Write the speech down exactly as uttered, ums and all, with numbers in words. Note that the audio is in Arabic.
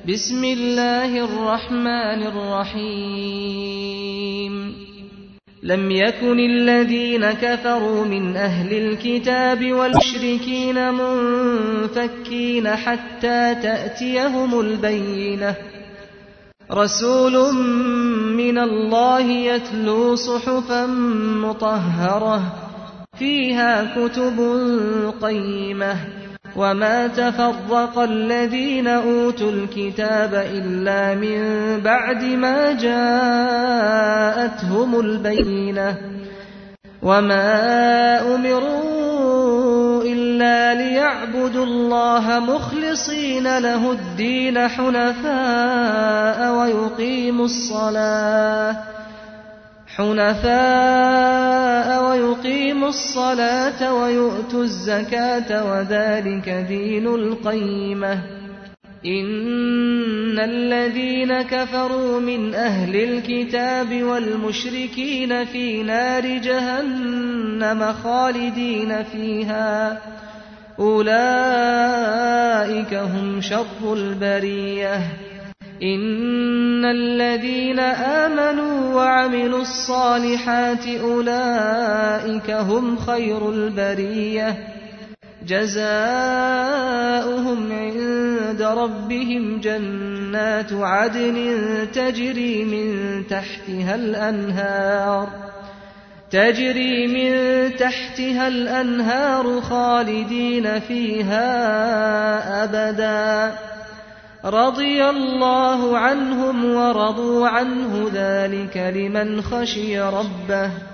بسم الله الرحمن الرحيم لم يكن الذين كفروا من أهل الكتاب والمشركين منفكين حتى تأتيهم البينة رسول من الله يتلو صحفا مطهرة فيها كتب قيمة وما تفرق الذين أوتوا الكتاب إلا من بعد ما جاءتهم البينة وما أمروا إلا ليعبدوا الله مخلصين له الدين حنفاء ويقيموا الصلاة حنفاء ويقيموا الصلاة ويؤتوا الزكاة وذلك دين القيمة إن الذين كفروا من أهل الكتاب والمشركين في نار جهنم خالدين فيها أولئك هم شر البرية إن الذين آمنوا وعملوا الصالحات أولئك هم خير البرية جزاؤهم عند ربهم جنات عدن تجري من تحتها الأنهار تجري من تحتها الأنهار خالدين فيها أبدا رضي الله عنهم ورضوا عنه ذلك لمن خشي ربه